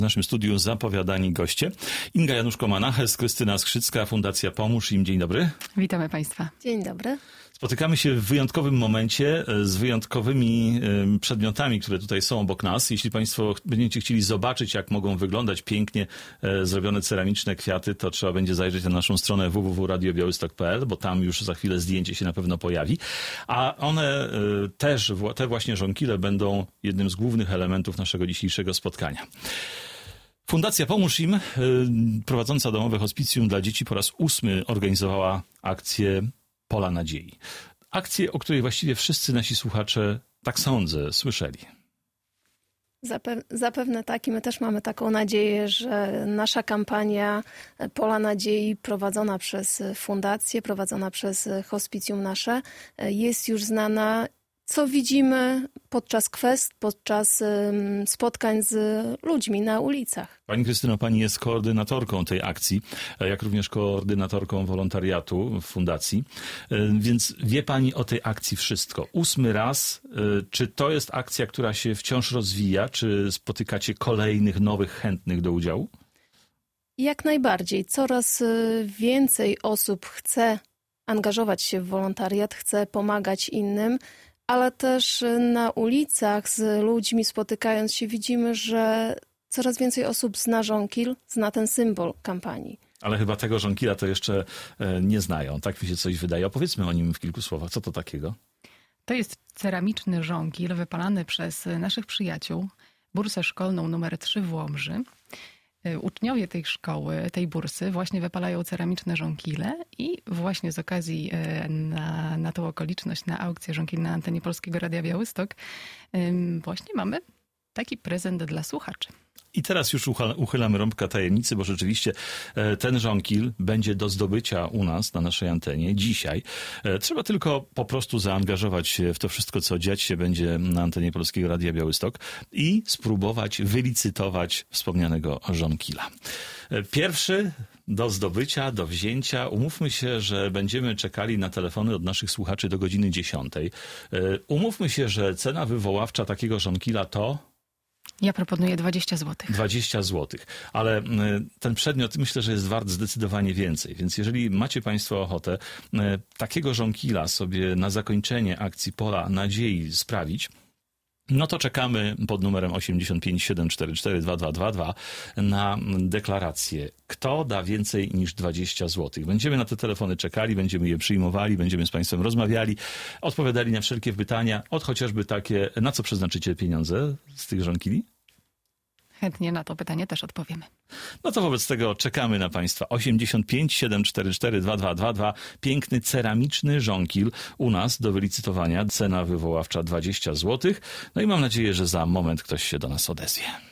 W naszym studiu zapowiadani goście. Inga Januszko-Manaches, Krystyna Skrzycka, Fundacja Pomóż im. Dzień dobry. Witamy Państwa. Dzień dobry. Spotykamy się w wyjątkowym momencie z wyjątkowymi przedmiotami, które tutaj są obok nas. Jeśli Państwo będziecie chcieli zobaczyć, jak mogą wyglądać pięknie zrobione ceramiczne kwiaty, to trzeba będzie zajrzeć na naszą stronę www.radiobiałystok.pl, bo tam już za chwilę zdjęcie się na pewno pojawi. A one też, te właśnie żonkile będą jednym z głównych elementów naszego dzisiejszego spotkania. Fundacja Pomóż im, prowadząca domowe hospicjum dla dzieci, po raz 8 organizowała akcję Pola Nadziei. Akcję, o której właściwie wszyscy nasi słuchacze, tak sądzę, słyszeli. Zapewne tak i my też mamy taką nadzieję, że nasza kampania Pola Nadziei prowadzona przez fundację, prowadzona przez hospicjum nasze jest już znana. Co widzimy podczas kwest, podczas spotkań z ludźmi na ulicach. Pani Krystyno, pani jest koordynatorką tej akcji, jak również koordynatorką wolontariatu w fundacji, więc wie pani o tej akcji wszystko. 8 raz, czy to jest akcja, która się wciąż rozwija, czy spotykacie kolejnych, nowych chętnych do udziału? Jak najbardziej. Coraz więcej osób chce angażować się w wolontariat, chce pomagać innym, ale też na ulicach z ludźmi spotykając się widzimy, że coraz więcej osób zna żonkil, zna ten symbol kampanii. Ale chyba tego żonkila to jeszcze nie znają. Tak mi się coś wydaje. Opowiedzmy o nim w kilku słowach. Co to takiego? To jest ceramiczny żonkil wypalany przez naszych przyjaciół, bursę szkolną numer 3 w Łomży. Uczniowie tej szkoły, tej bursy właśnie wypalają ceramiczne żonkile i właśnie z okazji na tą okoliczność, na aukcję żonkil na antenie Polskiego Radia Białystok właśnie mamy taki prezent dla słuchaczy. I teraz już uchylamy rąbka tajemnicy, bo rzeczywiście ten żonkil będzie do zdobycia u nas na naszej antenie dzisiaj. Trzeba tylko po prostu zaangażować się w to wszystko, co dziać się będzie na antenie Polskiego Radia Białystok i spróbować wylicytować wspomnianego żonkila. Pierwszy do zdobycia, do wzięcia. Umówmy się, że będziemy czekali na telefony od naszych słuchaczy do godziny 10. Umówmy się, że cena wywoławcza takiego żonkila to... Ja proponuję 20 zł. 20 zł, ale ten przedmiot myślę, że jest wart zdecydowanie więcej, więc jeżeli macie Państwo ochotę takiego żonkila sobie na zakończenie akcji Pola Nadziei sprawić, no to czekamy pod numerem 85 744 2222 na deklarację. Kto da więcej niż 20 zł? Będziemy na te telefony czekali, będziemy je przyjmowali, będziemy z Państwem rozmawiali, odpowiadali na wszelkie pytania, od chociażby takie, na co przeznaczycie pieniądze z tych żonkili? Chętnie na to pytanie też odpowiemy. No to wobec tego czekamy na Państwa. 85 744 2222. Piękny ceramiczny żonkil u nas do wylicytowania. Cena wywoławcza 20 zł. No i mam nadzieję, że za moment ktoś się do nas odezwie.